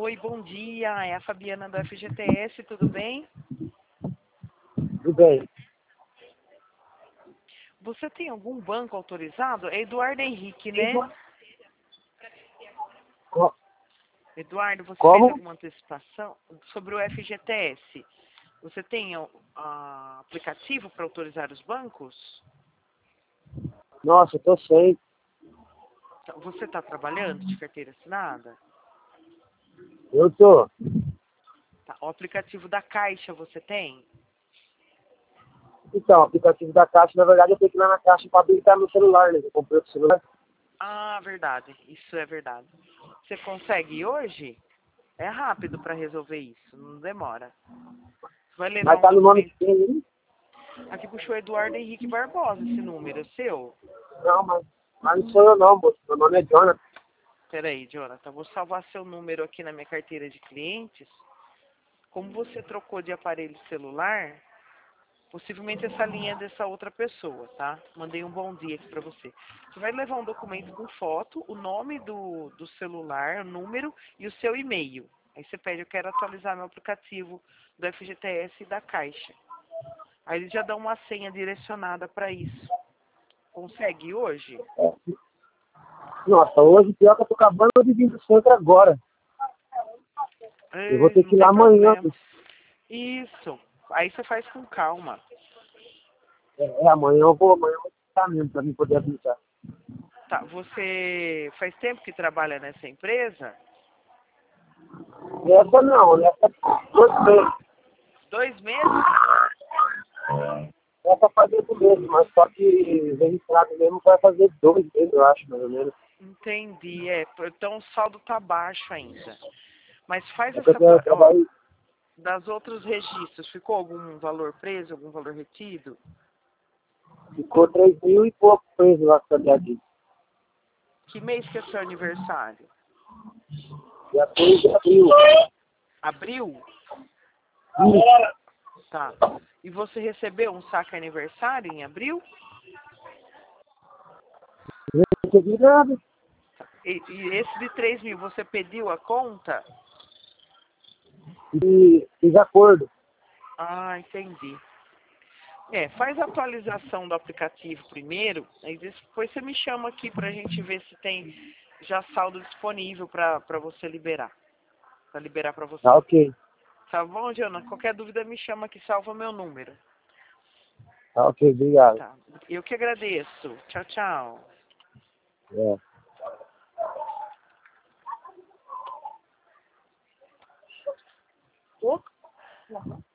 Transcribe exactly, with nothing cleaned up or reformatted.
Oi, bom dia. É a Fabiana do F G T S, tudo bem? Tudo bem. Você tem algum banco autorizado? É Eduardo Henrique, né? Co- Eduardo, você fez Como? alguma antecipação sobre o F G T S? Você tem o a, aplicativo para autorizar os bancos? Nossa, eu tô sem. Você está trabalhando de carteira assinada? Eu tô. Tá. O aplicativo da Caixa você tem? Então, o aplicativo da Caixa, na verdade, eu tenho que ir lá na Caixa para habilitar no celular, né? Eu comprei o celular. Ah, verdade. Isso é verdade. Você consegue ir hoje? É rápido para resolver isso, não demora. Você vai levar Mas um tá no nome de documento. quem, hein? Aqui puxou Eduardo Henrique Barbosa, esse número é seu? Não, mas, mas não sou eu não, moço. Meu nome é Jonathan. Peraí, Jonathan, vou salvar seu número aqui na minha carteira de clientes. Como você trocou de aparelho celular, possivelmente essa linha é dessa outra pessoa, tá? Mandei um bom dia aqui pra você. Você vai levar um documento com foto, o nome do, do celular, o número e o seu e-mail. Aí você pede, eu quero atualizar meu aplicativo do F G T S e da Caixa. Aí eles já dão uma senha direcionada para isso. Consegue hoje? É. Nossa, hoje, pior que eu tô acabando de vir do centro agora. Eu vou Ei, ter não que ir lá tem amanhã. problema. Isso. Aí você faz com calma. É, é, amanhã eu vou, amanhã eu vou estar mesmo pra mim poder habilitar. Tá, você faz tempo que trabalha nessa empresa? Essa não, essa dois meses. Dois meses? Essa faz oito meses, mas só que registrado mesmo vai fazer dois meses, eu acho, mais ou menos. Entendi, é. Então o saldo tá baixo ainda. Mas faz É que essa, eu tua- ó, trabalhei. das outros registros, ficou algum valor preso, algum valor retido? Ficou três mil e pouco preso lá na cidade. Que mês que é seu aniversário? Dia três de abril. Abril? Isso. Tá. E você recebeu um saque aniversário em abril? Não recebi nada. E, e esse de três mil, você pediu a conta? E fiz acordo. Ah, entendi. É, faz a atualização do aplicativo primeiro, aí depois você me chama aqui pra gente ver se tem já saldo disponível pra, pra você liberar. Pra liberar pra você. Tá ok. Tá bom, Jana? Qualquer dúvida me chama que salva meu número. Tá ok, obrigado. Tá. Eu que agradeço. Tchau, tchau. É. Oh.